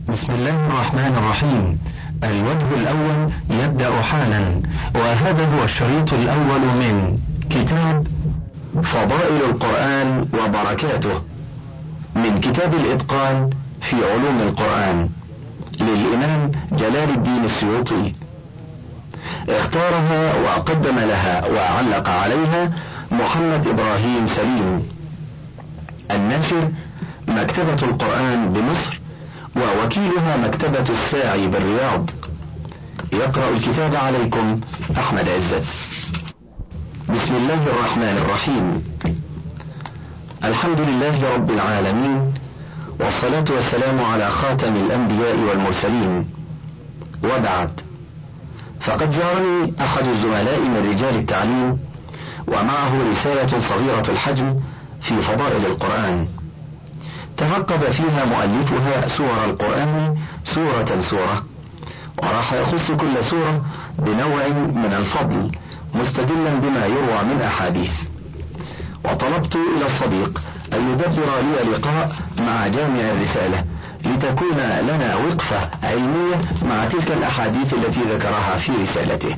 بسم الله الرحمن الرحيم. الوجه الأول يبدأ حالا، وهذا هو الشريط الأول من كتاب فضائل القرآن وبركاته من كتاب الإتقان في علوم القرآن للإمام جلال الدين السيوطي. اختارها وقدم لها وعلق عليها محمد إبراهيم سليم. الناشر مكتبة القرآن بمصر، ووكيلها مكتبة الساعي بالرياض. يقرأ الكتاب عليكم أحمد عزت. بسم الله الرحمن الرحيم. الحمد لله رب العالمين، والصلاة والسلام على خاتم الأنبياء والمرسلين، وبعد. فقد زارني أحد الزملاء من رجال التعليم ومعه رسالة صغيرة الحجم في فضائل القرآن، ترقب فيها مؤلفها سور القرآن سورة سورة، وراح يخص كل سورة بنوع من الفضل مستدلا بما يروى من أحاديث. وطلبت إلى الصديق أن يدبر لي لقاء مع جامع الرسالة لتكون لنا وقفة علمية مع تلك الأحاديث التي ذكرها في رسالته.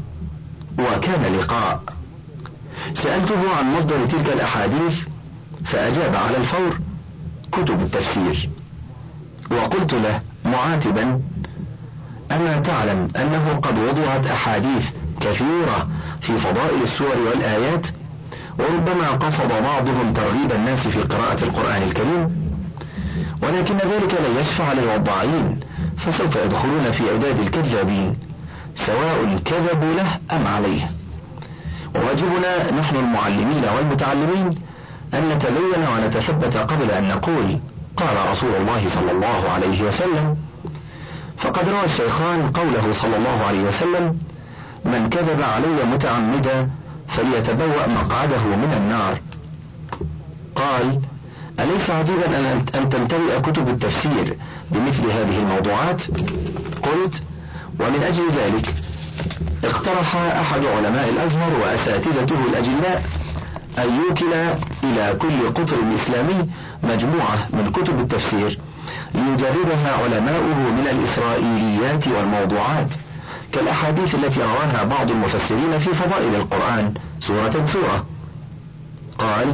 وكان لقاء. سألته عن مصدر تلك الأحاديث فأجاب على الفور: كتب التفسير. وقلت له معاتبا: أما تعلم أنه قد وضعت أحاديث كثيرة في فضائل السور والآيات، وربما قصد بعضهم ترغيب الناس في قراءة القرآن الكريم، ولكن ذلك لا يشفع للوضاعين، فسوف يدخلون في عداد الكذابين سواء كذبوا له أم عليه. وواجبنا نحن المعلمين والمتعلمين أن نتبين ونتثبت قبل أن نقول قال رسول الله صلى الله عليه وسلم. فقد روى الشيخان قوله صلى الله عليه وسلم: من كذب علي متعمدا فليتبوأ مقعده من النار. قال: أليس عجيبا أن تمتلئ كتب التفسير بمثل هذه الموضوعات؟ قلت: ومن أجل ذلك اقترح أحد علماء الأزهر وأساتذته الأجلاء أن يوكل إلى كل قطر إسلامي مجموعة من كتب التفسير ليجربها علماؤه من الإسرائيليات والموضوعات، كالأحاديث التي رواها بعض المفسرين في فضائل القرآن سورة سورة. قال: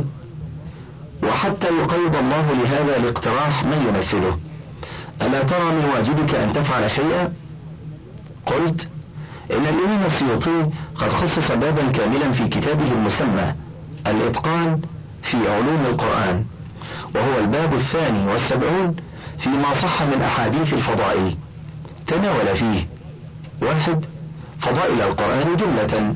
وحتى يقيض الله لهذا الاقتراح من ينفذه، ألا ترى من واجبك أن تفعل شيئا؟ قلت: إن الإمام السيوطي قد خصص بابا كاملا في كتابه المسمى الإتقان في علوم القرآن، وهو الباب 72 فيما صح من أحاديث الفضائل. تناول فيه: 1. فضائل القرآن جملة.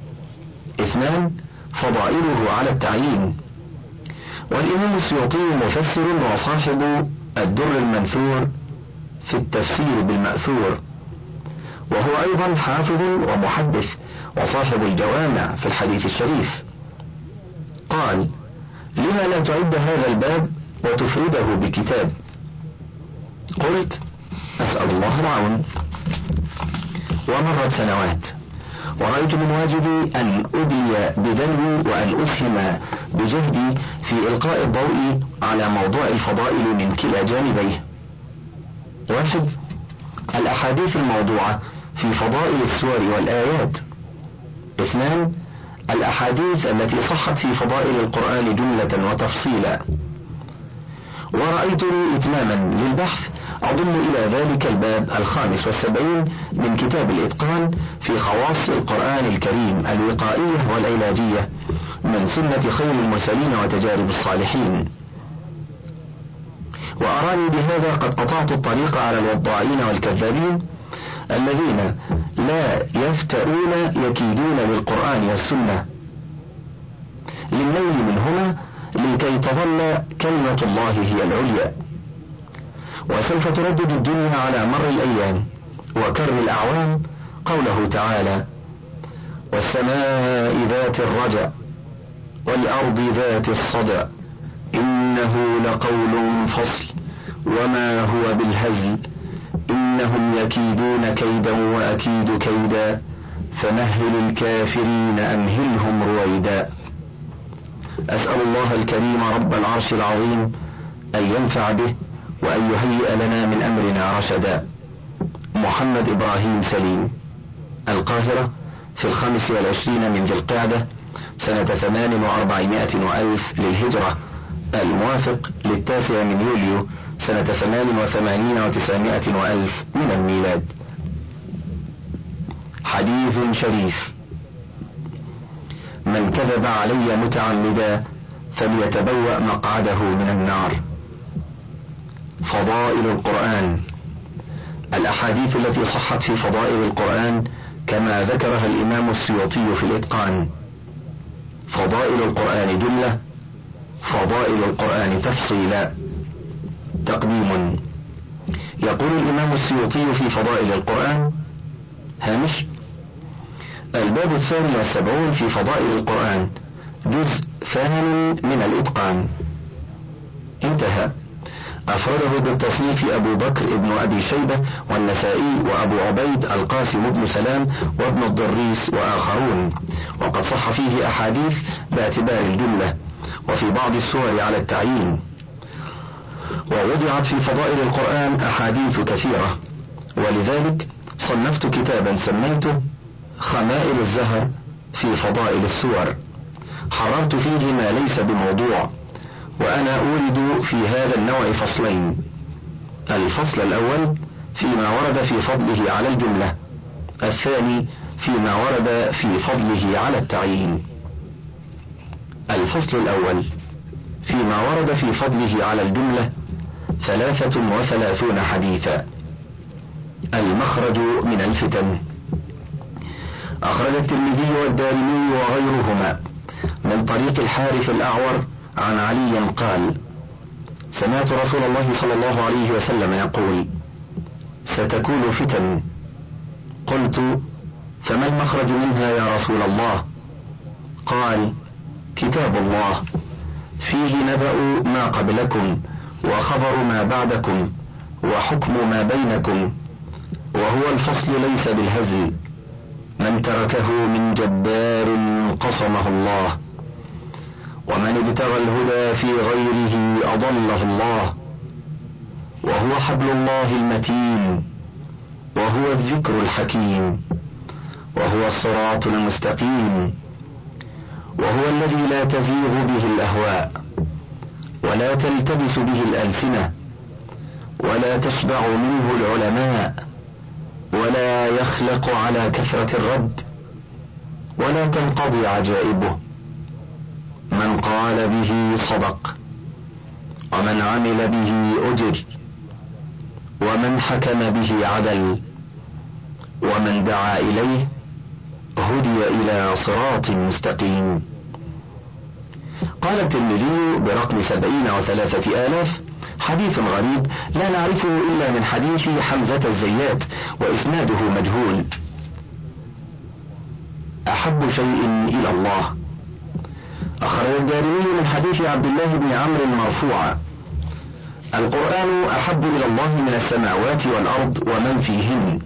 2. فضائله على التعيين. والإمام السيوطي مفسر وصاحب الدر المنثور في التفسير بالمأثور، وهو أيضا حافظ ومحدث وصاحب الجوامع في الحديث الشريف. قال: لما لا تعد هذا الباب وتفرده بكتاب؟ قلت: أسأل الله العون. ومرت سنوات، ورأيت من واجبي أن أدلي بذلوي وأن أسهم بجهدي في إلقاء الضوء على موضوع الفضائل من كلا جانبيه. 1. الأحاديث الموضوعة في فضائل السور والآيات. 2. الأحاديث التي صحت في فضائل القرآن جملة وتفصيلا. ورأيتني إتماما للبحث أضم إلى ذلك الباب 75 من كتاب الإتقان في خواص القرآن الكريم الوقائية والعلاجية من سنة خير المرسلين وتجارب الصالحين. وأراني بهذا قد قطعت الطريق على الوضاعين والكذابين الذين لا يفتؤون يكيدون للقرآن والسنة للنيل منهما لكي تظل كلمة الله هي العليا. وسوف تردد الدنيا على مر الأيام وكر الأعوام قوله تعالى: والسماء ذات الرجع والأرض ذات الصدع إنه لقول فصل وما هو بالهزل إنهم يكيدون كيدا وأكيد كيدا فمهل الكافرين أمهلهم رويدا. أسأل الله الكريم رب العرش العظيم أن ينفع به وأن يهيئ لنا من أمرنا رشدا. محمد إبراهيم سليم، القاهرة، في 25 من ذي القعدة سنة 48 وألف للهجرة، الموافق 9 من يوليو سنة 88 و900 وألف من الميلاد. حديث شريف: من كذب علي متعمدا فليتبوأ مقعده من النار. فضائل القرآن. الأحاديث التي صحت في فضائل القرآن كما ذكرها الإمام السيوطي في الإتقان: فضائل القرآن جملة، فضائل القرآن تفصيلا. تقديم: يقول الإمام السيوطي في فضائل القرآن: هامش: الباب 72 في فضائل القرآن، جزء 2 من الإتقان. انتهى. أفرده بالتصنيف أبو بكر ابن أبي شيبة والنسائي وأبو عبيد القاسم بن سلام وابن الضريس وآخرون، وقد صح فيه أحاديث باعتبار الجملة، وفي بعض السور على التعيين. ووضعت في فضائل القرآن أحاديث كثيرة، ولذلك صنفت كتابا سميته خمائل الزهر في فضائل السور، حررت فيه ما ليس بموضوع، وأنا أورد في هذا النوع فصلين: الفصل الأول فيما ورد في فضله على الجملة، الثاني فيما ورد في فضله على التعيين. الفصل الأول فيما ورد في فضله على الجملة 33 حديثا. المخرج من الفتن. أخرج الترمذي والدارمي وغيرهما من طريق الحارث الأعور عن علي قال: سمعت رسول الله صلى الله عليه وسلم يقول: ستكون فتن. قلت: فما المخرج منها يا رسول الله؟ قال: كتاب الله فيه نبأ ما قبلكم وخبر ما بعدكم وحكم ما بينكم، وهو الفصل ليس بالهزل، من تركه من جبار قصمه الله، ومن ابتغى الهدى في غيره أضله الله، وهو حبل الله المتين، وهو الذكر الحكيم، وهو الصراط المستقيم، وهو الذي لا تزيغ به الأهواء ولا تلتبس به الألسنة ولا تشبع منه العلماء ولا يخلق على كثرة الرد ولا تنقضي عجائبه. من قال به صدق، ومن عمل به أجر، ومن حكم به عدل، ومن دعا إليه هدي إلى صراط مستقيم. قال الترمذي برقم 70,003 حديث غريب لا نعرفه إلا من حديث حمزة الزيات وإسناده مجهول. أحب شيء إلى الله. أخرج الدارمي من حديث عبد الله بن عمرو مرفوعا: القرآن أحب إلى الله من السماوات والأرض ومن فيهن.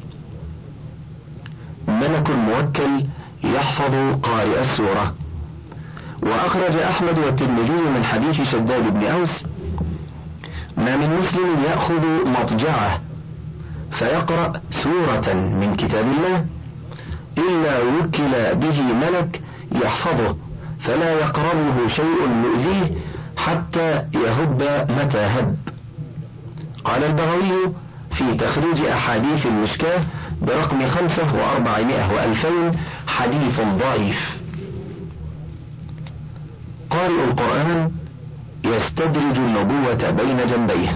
ملك موكل يحفظ قارئ السورة. وأخرج أحمد والترمذي من حديث شداد بن أوس: ما من مسلم يأخذ مضجعه فيقرأ سورة من كتاب الله إلا وكل به ملك يحفظه فلا يقربه شيء يؤذيه حتى يهب متى هب. قال البغوي في تخريج أحاديث المشكاة برقم 5400 حديث ضعيف. قارئ القرآن يستدرج النبوة بين جنبيه.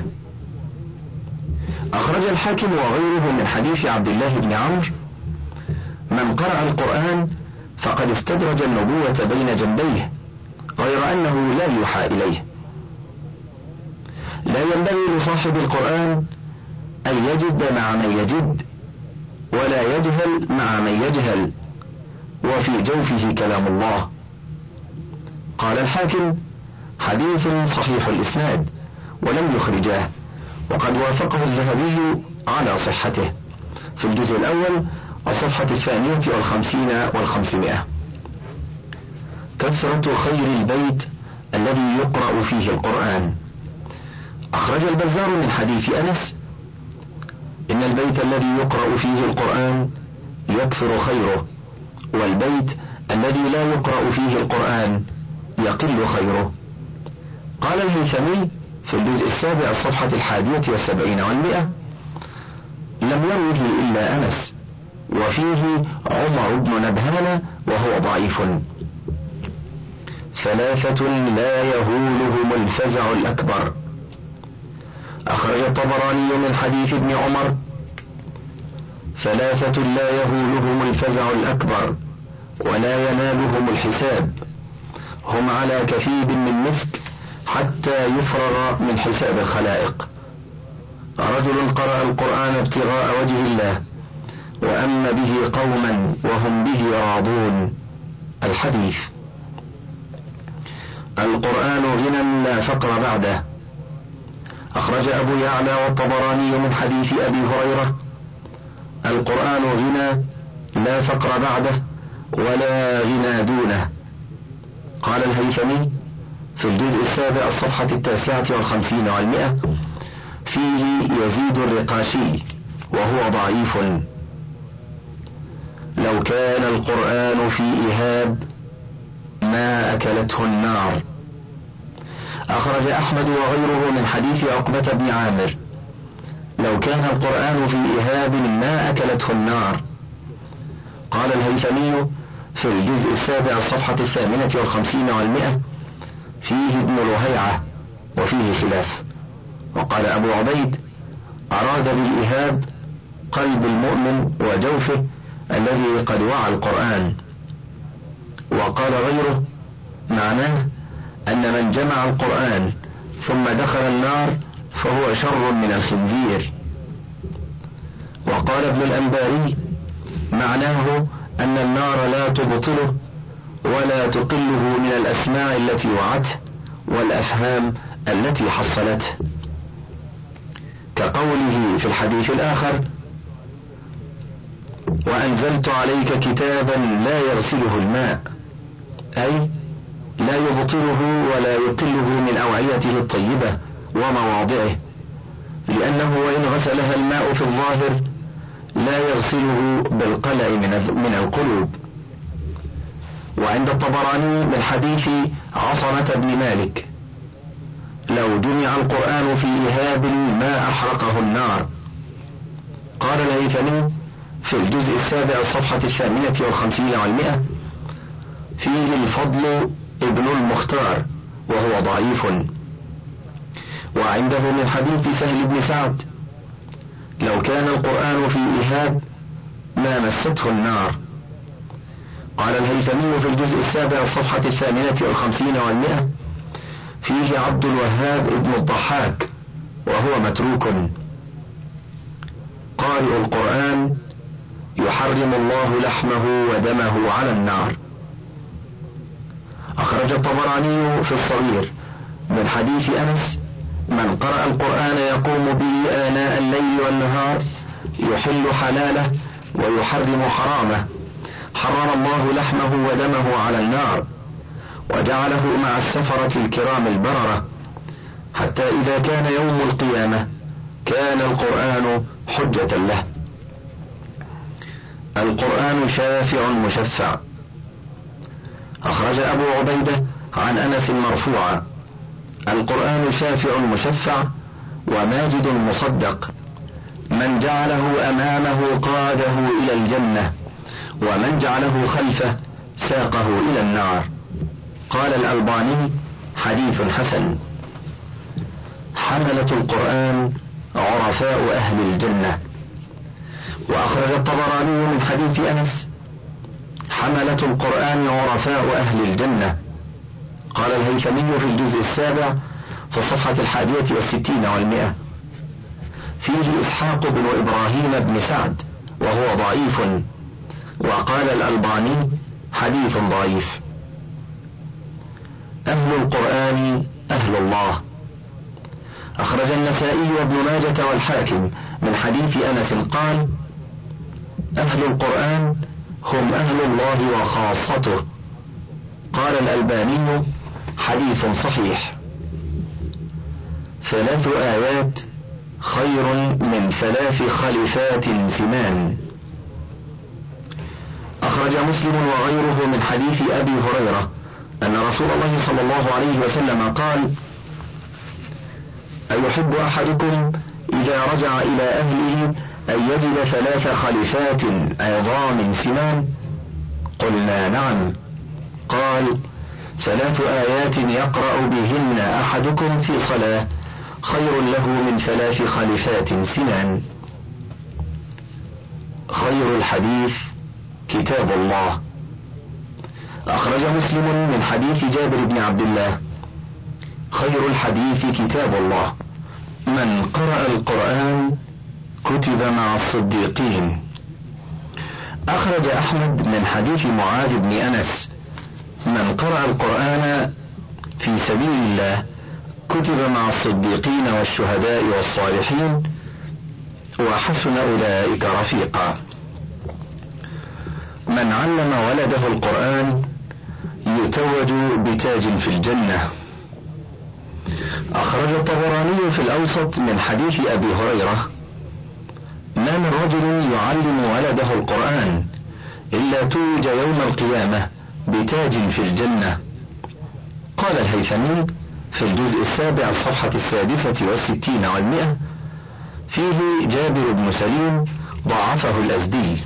أخرج الحاكم وغيره من حديث عبد الله بن عمرو: من قرأ القرآن فقد استدرج النبوة بين جنبيه، غير أنه لا يوحى إليه. لا ينبغي لصاحب القرآن أن يجد مع من يجد، ولا يجهل مع من يجهل، وفي جوفه كلام الله. قال الحاكم: حديث صحيح الإسناد، ولم يخرجاه، وقد وافقه الذهبي على صحته في الجزء الأول الصفحة 52 و500. كثرة خير البيت الذي يقرأ فيه القرآن. أخرج البزار من حديث أنس: إن البيت الذي يقرأ فيه القرآن يكثر خيره، والبيت الذي لا يقرأ فيه القرآن يقل خيره. قال الهيثمي في الجزء 7 الصفحة 71 و100: لم يروه إلا أنس، وفيه عمر بن نبهان وهو ضعيف. 3 لا يهولهم الفزع الأكبر. أخرج الطبراني من حديث ابن عمر: 3 لا يهولهم الفزع الأكبر ولا ينالهم الحساب، هم على كثيب من مسك حتى يفرغ من حساب الخلائق: رجل قرأ القرآن ابتغاء وجه الله وأما به قوما وهم به راضون. الحديث. القرآن غنى لا فقر بعده. أخرج أبو يعلى والطبراني من حديث أبي هريرة: القرآن غنى لا فقر بعده ولا غنى دونه. قال الهيثمي في الجزء 7 الصفحة 59 و100: فيه يزيد الرقاشي وهو ضعيف. لو كان القرآن في إهاب ما أكلته النار. أخرج أحمد وغيره من حديث عقبة بن عامر: لو كان القرآن في إهاب ما أكلته النار. قال الهيثمي في الجزء 7 الصفحة 58 و100: فيه ابن لهيعة وفيه خلاف. وقال أبو عبيد: أراد بالإهاب قلب المؤمن وجوفه الذي قد وعى القرآن. وقال غيره: معناه أن من جمع القرآن ثم دخل النار فهو شر من الخنزير. وقال ابن الأنباري: معناه أن النار لا تبطله ولا تقله من الأسماع التي وعته والأفهام التي حصلته، كقوله في الحديث الآخر: وأنزلت عليك كتابا لا يغسله الماء، أي لا يبطله ولا يقله من أوعيته الطيبة ومواضعه، لأنه وإن غسلها الماء في الظاهر لا يغسله بالقلع من القلوب. وعند الطبراني من حديث عصمة بن مالك: لو جمع القرآن في إهاب ما أحرقه النار. قال الهيثمي في الجزء 7 الصفحة 58 و100: فيه الفضل ابن المختار وهو ضعيف. وعنده من حديث سهل بن سعد: لو كان القرآن في إهاب ما مسته النار. قال الهيثمي في الجزء 7 الصفحة 58 و100: فيه عبد الوهاب ابن الضحاك وهو متروك. قارئ القرآن يحرم الله لحمه ودمه على النار. أخرج الطبراني في الصغير من حديث أنس: من قرأ القرآن يقوم به آناء الليل والنهار يحل حلاله ويحرم حرامه، حرم الله لحمه ودمه على النار، وجعله مع السفرة الكرام البررة، حتى إذا كان يوم القيامة كان القرآن حجة له. القرآن شافع مشفع. أخرج أبو عبيدة عن أنس مرفوعا: القرآن شافع مشفع وماجد مصدق، من جعله أمامه قاده إلى الجنة، ومن جعله خلفه ساقه إلى النار. قال الألباني: حديث حسن. حملة القرآن عرفاء أهل الجنة. وأخرج الطبراني من حديث أنس: حملة القرآن عرفاء أهل الجنة. قال الهيثمي في الجزء 7 في الصفحة 61 و100: فيه إسحاق بن إبراهيم بن سعد وهو ضعيف. وقال الألباني: حديث ضعيف. أهل القرآن أهل الله. أخرج النسائي وابن ماجة والحاكم من حديث أنس قال: أهل القرآن هم أهل الله وخاصته. قال الألباني: حديث صحيح. 3 آيات خير من 3 خليفات سمان. أخرج مسلم وغيره من حديث أبي هريرة أن رسول الله صلى الله عليه وسلم قال: أيحب أحدكم إذا رجع إلى أهله أن يجد 3 خليفات عظام سمان؟ قلنا نعم. قال: 3 آيات يقرأ بهن أحدكم في صلاة خير له من 3 خليفات سمان. خير الحديث كتاب الله. أخرج مسلم من حديث جابر بن عبد الله: خير الحديث كتاب الله، من قرأ القرآن كتب مع الصديقين. أخرج أحمد من حديث معاذ بن أنس: من قرأ القرآن في سبيل الله كتب مع الصديقين والشهداء والصالحين وحسن أولئك رفيقا. من علم ولده القرآن يتوج بتاج في الجنة. أخرج الطبراني في الأوسط من حديث أبي هريرة: ما من رجل يعلم ولده القرآن إلا توج يوم القيامة بتاج في الجنة. قال الهيثمي في الجزء 7 الصفحة 66 و100: فيه جابر بن سليم ضعفه الأزدي.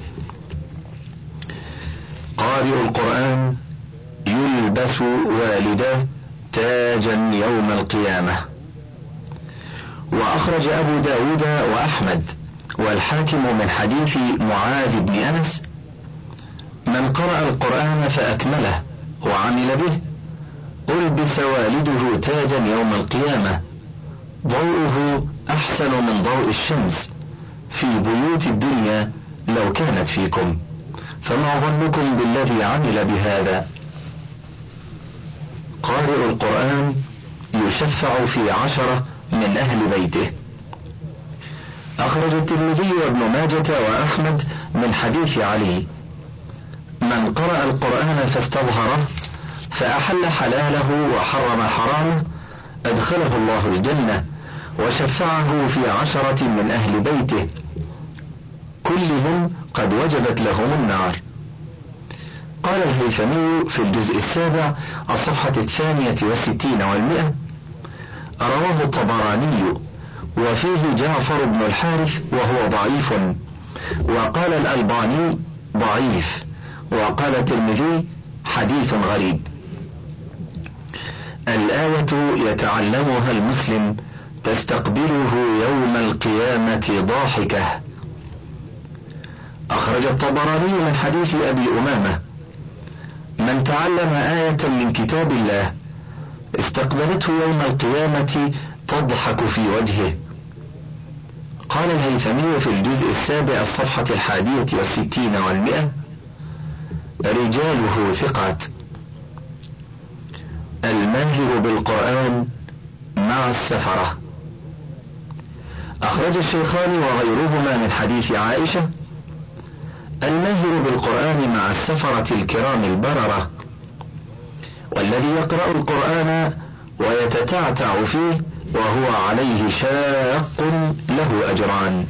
قارئ القرآن يلبس والده تاجا يوم القيامة. وأخرج أبو داود وأحمد والحاكم من حديث معاذ بن أنس: من قرأ القرآن فأكمله وعمل به ألبس والده تاجا يوم القيامة ضوءه أحسن من ضوء الشمس في بيوت الدنيا لو كانت فيكم، فما ظنكم بالذي عمل بهذا؟ قارئ القرآن يشفع في 10 من أهل بيته. أخرج الترمذي وابن ماجة وأحمد من حديث علي: من قرأ القرآن فاستظهره فأحل حلاله وحرم حرامه أدخله الله الجنة وشفعه في 10 من أهل بيته كلهم قد وجبت لهم النار. قال الهيثمي في الجزء 7 الصفحة 62 و100: رواه الطبراني وفيه جعفر بن الحارث وهو ضعيف، وقال الألباني ضعيف، وقال الترمذي حديث غريب. الآية يتعلمها المسلم تستقبله يوم القيامة ضاحكة. أخرج الطبراني من حديث أبي أمامة: من تعلم آية من كتاب الله استقبلته يوم القيامة تضحك في وجهه. قال الهيثمي في الجزء 7 الصفحة 61 و100: رجاله ثقات. الماهر بالقرآن مع السفرة. أخرج الشيخان وغيرهما من حديث عائشة: الماهر بالقرآن مع السفرة الكرام البررة، والذي يقرأ القرآن ويتتعتع فيه وهو عليه شاق له أجران.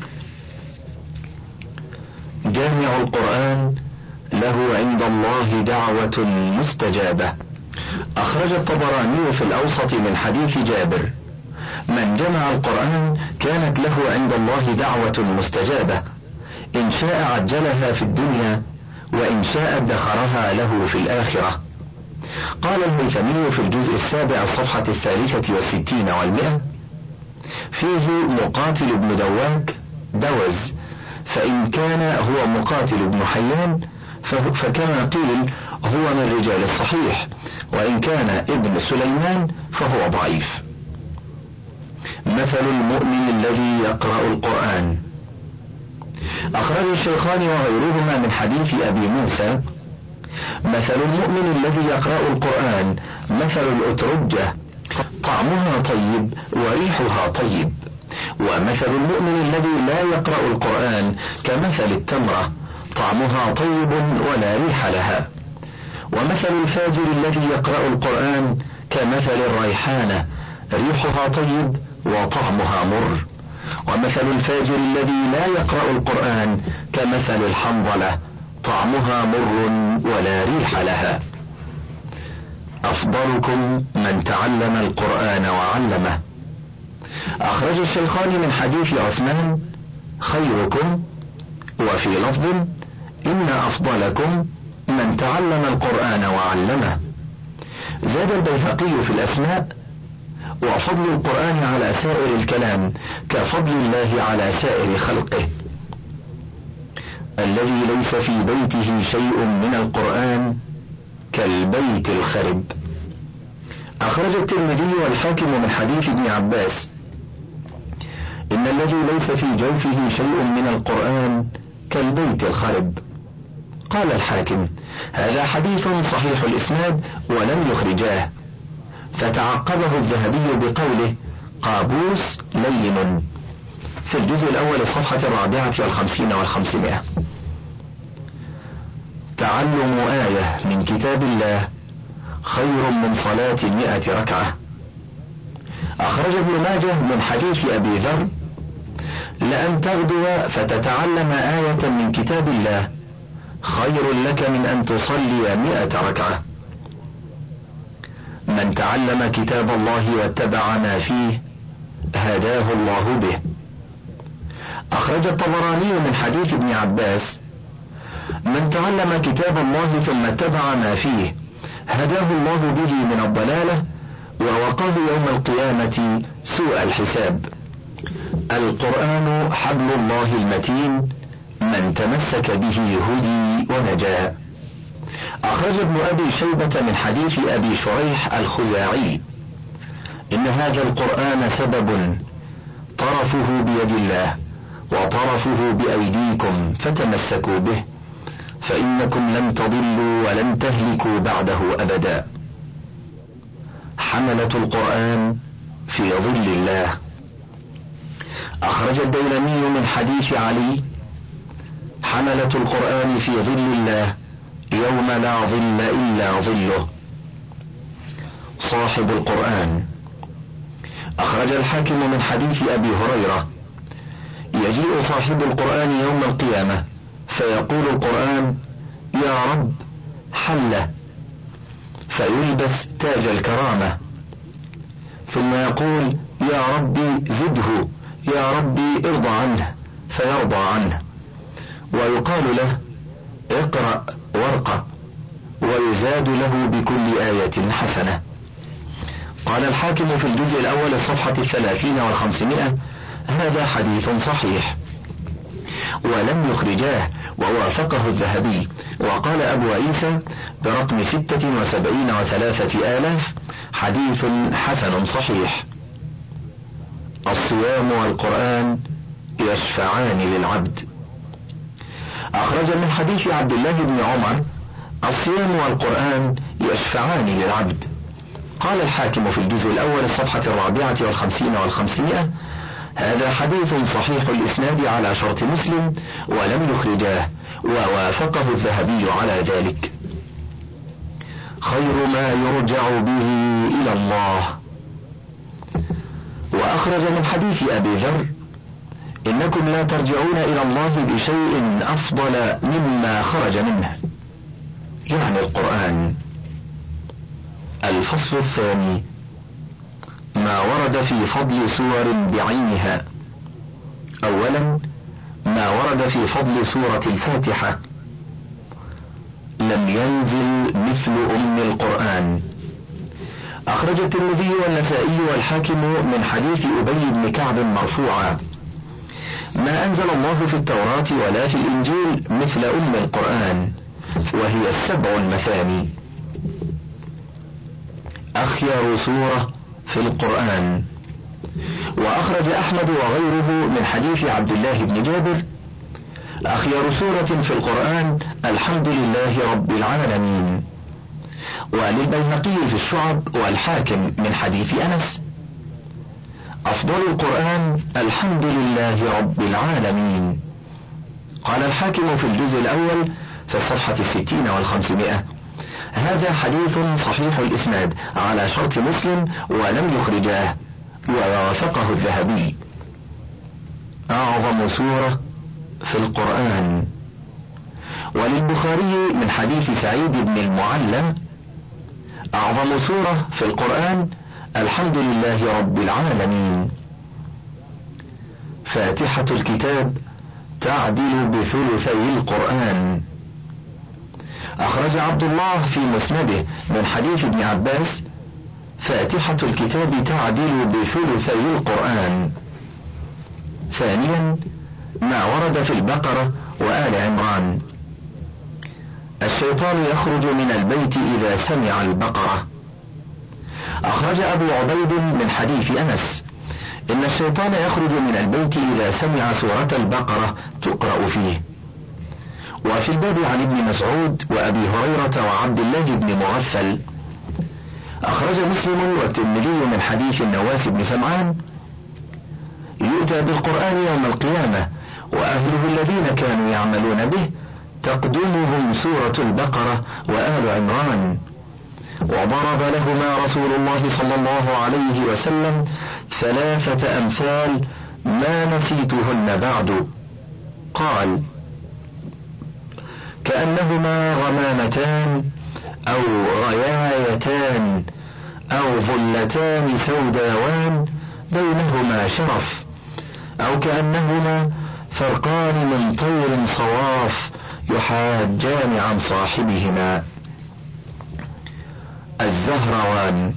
جامع القرآن له عند الله دعوة مستجابة. أخرج الطبراني في الأوسط من حديث جابر: من جمع القرآن كانت له عند الله دعوة مستجابة، إن شاء عجلها في الدنيا وإن شاء ادخرها له في الآخرة. قال الهيثمي في الجزء 7 الصفحة 63 و100: فيه مقاتل بن دواك دوز، فإن كان هو مقاتل بن حيان فكما قيل هو من رجال الصحيح، وإن كان ابن سليمان فهو ضعيف. مثل المؤمن الذي يقرأ القرآن. أخرج الشيخان وغيرهما من حديث أبي موسى: مثل المؤمن الذي يقرأ القرآن مثل الأترجة طعمها طيب وريحها طيب، ومثل المؤمن الذي لا يقرأ القرآن كمثل التمرة طعمها طيب ولا ريح لها، ومثل الفاجر الذي يقرأ القرآن كمثل الريحانة ريحها طيب وطعمها مر، ومثل الفاجر الذي لا يقرأ القرآن كمثل الحنظلة، طعمها مر ولا ريح لها. أفضلكم من تعلم القرآن وعلمه. أخرج الشيخان من حديث عثمان: خيركم، وفي لفظ: إن أفضلكم من تعلم القرآن وعلمه. زاد البيهقي في الأسماء: وفضل القرآن على سائر الكلام كفضل الله على سائر خلقه. الذي ليس في بيته شيء من القرآن كالبيت الخرب. أخرج الترمذي والحاكم من حديث ابن عباس: إن الذي ليس في جوفه شيء من القرآن كالبيت الخرب. قال الحاكم: هذا حديث صحيح الإسناد ولم يخرجاه. فتعقبه الذهبي بقوله: قابوس لين، في الجزء الأول الصفحة 54 و500. تعلم آية من كتاب الله خير من صلاة 100 ركعة. أخرج ابن ماجه من حديث أبي ذر: لأن تغدو فتتعلم آية من كتاب الله خير لك من أن تصلي 100 ركعة. من تعلم كتاب الله واتبع ما فيه هداه الله به. أخرج الطبراني من حديث ابن عباس: من تعلم كتاب الله ثم اتبع ما فيه هداه الله به من الضلالة ووقاه يوم القيامة سوء الحساب. القرآن حبل الله المتين، من تمسك به هدي ونجا. أخرج ابن أبي شيبة من حديث أبي شريح الخزاعي: إن هذا القرآن سبب طرفه بيد الله وطرفه بأيديكم فتمسكوا به، فإنكم لن تضلوا ولن تهلكوا بعده أبدا. حملة القرآن في ظل الله. أخرج الديلمي من حديث علي: حملة القرآن في ظل الله يوم لا ظل إلا ظله. صاحب القرآن. أخرج الحاكم من حديث أبي هريرة: يجيء صاحب القرآن يوم القيامة فيقول القرآن: يا رب حله، فيلبس تاج الكرامة، ثم يقول: يا ربي زده، يا ربي ارضى عنه، فيرضى عنه، ويقال له: اقرأ وارقى، ويزاد له بكل آية حسنة. قال الحاكم في الجزء الأول الصفحة 30 و500: هذا حديث صحيح، ولم يخرجاه، ووافقه الذهبي. وقال أبو عيسى برقم 76 و3000: حديث حسن صحيح. الصيام والقرآن يشفعان للعبد. أخرج من حديث عبد الله بن عمر: الصيام والقرآن يشفعان للعبد. قال الحاكم في الجزء الأول الصفحة 54 و500: هذا حديث صحيح الإسناد على شرط مسلم ولم يخرجاه، ووافقه الذهبي على ذلك. خير ما يرجع به إلى الله. وأخرج من حديث أبي ذر: إنكم لا ترجعون إلى الله بشيء أفضل مما خرج منه، يعني القرآن. الفصل الثاني: ما ورد في فضل سور بعينها. أولا، ما ورد في فضل سورة الفاتحة: لم ينزل مثل أم القرآن. أخرج الترمذي والنسائي والحاكم من حديث أبي بن كعب مرفوعا: ما أنزل الله في التوراة ولا في الإنجيل مثل أم القرآن، وهي 7 المثاني. أخير سورة في القرآن. وأخرج أحمد وغيره من حديث عبد الله بن جابر: أخير سورة في القرآن الحمد لله رب العالمين. وللبيهقي في الشعب والحاكم من حديث أنس: أفضل القرآن الحمد لله رب العالمين. قال الحاكم في الجزء الأول في الصفحة 60 و500: هذا حديث صحيح الإسناد على شرط مسلم ولم يخرجاه، ووافقه الذهبي. أعظم سورة في القرآن. وللبخاري من حديث سعيد بن المعلى: أعظم سورة في القرآن الحمد لله رب العالمين. فاتحة الكتاب تعدل بثلثي القرآن. أخرج عبد الله في مسنده من حديث ابن عباس: فاتحة الكتاب تعدل بثلثي القرآن. ثانيا ما ورد في البقرة وآل عمران: الشيطان يخرج من البيت إذا سمع البقرة. أخرج أبو عبيد من حديث أنس: إن الشيطان يخرج من البيت إذا سمع سورة البقرة تقرأ فيه. وفي الباب عن ابن مسعود وأبي هريرة وعبد الله بن مغفل. أخرج مسلم والترمذي من حديث النواس بن سمعان: يؤتى بالقرآن يوم القيامة وأهله الذين كانوا يعملون به تقدمهم سورة البقرة وآل عمران. وضرب لهما رسول الله صلى الله عليه وسلم 3 أمثال ما نسيتهن بعد. قال: كأنهما غمامتان أو غيايتان أو ظلتان سوداوان بينهما شرف، أو كأنهما فرقان من طير صواف يحاجان عن صاحبهما. الزهروان.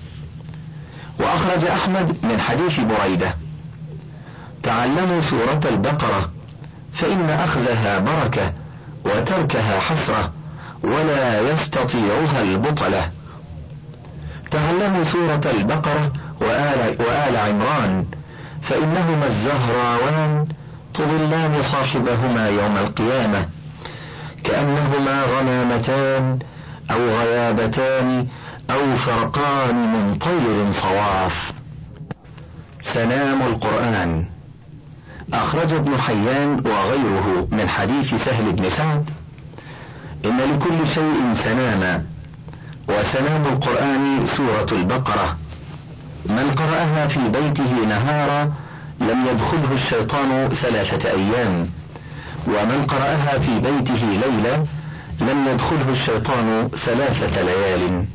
وأخرج أحمد من حديث بريدة: تعلموا سورة البقرة فإن أخذها بركة وتركها حسرة ولا يستطيعها البطلة. تعلموا سورة البقرة وآل عمران فإنهما الزهراوان تظلان صاحبهما يوم القيامة، كأنهما غمامتان أو غيابتان أو فرقان من طير صواف. سنام القرآن. أخرج ابن حيان وغيره من حديث سهل بن سعد: إن لكل شيء سناما، وسنام القرآن سورة البقرة. من قرأها في بيته نهارا لم يدخله الشيطان 3 أيام، ومن قرأها في بيته ليلة لم يدخله الشيطان 3 ليال.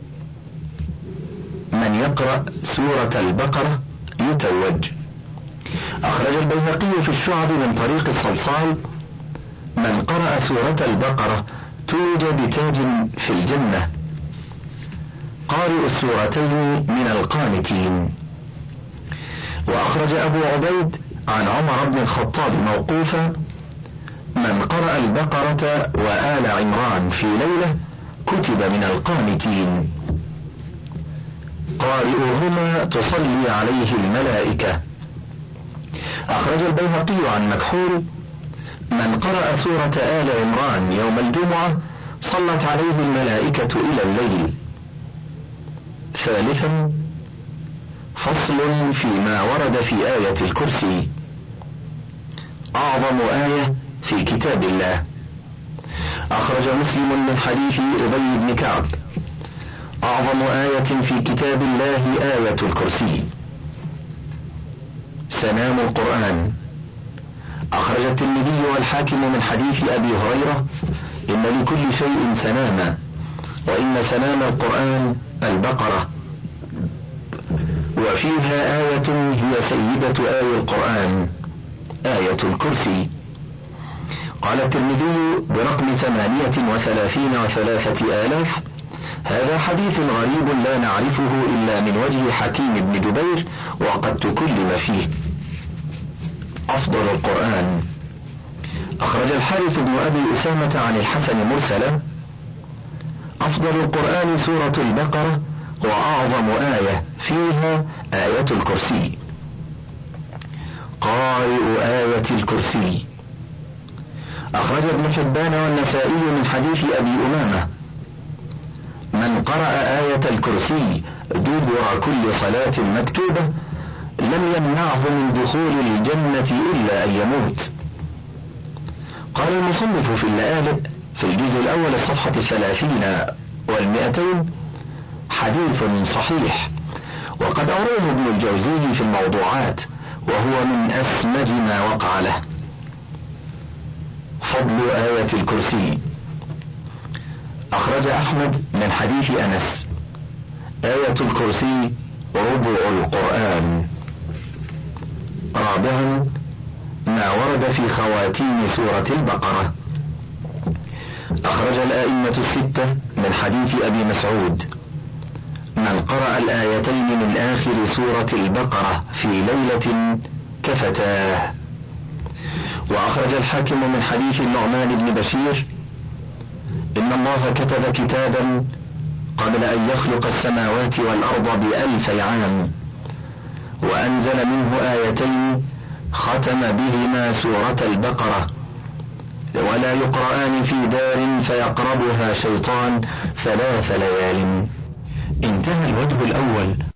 من يقرأ سورة البقرة يتوج. أخرج البيهقي في الشعب من طريق الصلصال: من قرأ سورة البقرة توج بتاج في الجنة. قارئ السورتين من القانتين. وأخرج أبو عبيد عن عمر بن الخطاب موقوفا: من قرأ البقرة وآل عمران في ليلة كتب من القانتين. قارئهما تصلي عليه الملائكة. أخرج البيهقي عن مكحول: من قرأ سورة آل عمران يوم الجمعة صلت عليه الملائكة إلى الليل. ثالثا فصل فيما ورد في آية الكرسي. أعظم آية في كتاب الله. أخرج مسلم من حديث أبي بن كعب: أعظم آية في كتاب الله آية الكرسي. سنام القرآن. أخرج الترمذي والحاكم من حديث أبي هريرة: إن لكل شيء سناما، وإن سنام القرآن البقرة، وفيها آية هي سيدة آي القرآن، آية الكرسي. قال الترمذي برقم 38 و3,000: هذا حديث غريب لا نعرفه إلا من وجه حكيم بن جبير وقد تكلم فيه. أفضل القرآن. أخرج الحارث بن أبي أسامة عن الحسن مرسلا: أفضل القرآن سورة البقرة، وأعظم آية فيها آية الكرسي. قارئ آية الكرسي. أخرج ابن حبان والنسائي من حديث أبي أمامة: من قرأ آية الكرسي دبر كل صلاة مكتوبة لم يمنعه من دخول الجنة إلا أن يموت. قال المصنف في اللآلئ في الجزء الأول الصفحة 30 والمئتين حديث صحيح، وقد أورده ابن الجوزي في الموضوعات، وهو من أسمج ما وقع له. فضل آية الكرسي. أخرج أحمد من حديث أنس: آية الكرسي ربع القرآن. رابعا ما ورد في خواتيم سورة البقرة. أخرج الآئمة الستة من حديث أبي مسعود: من قرأ الآيتين من آخر سورة البقرة في ليلة كفتاه. وأخرج الحاكم من حديث النعمان بن بشير: إن الله كتب كتابا قبل أن يخلق السماوات والأرض ب1000 عام، وأنزل منه آيتين ختم بهما سورة البقرة، ولا يقرآن في دار فيقربها شيطان 3 ليال. انتهى الوجه الأول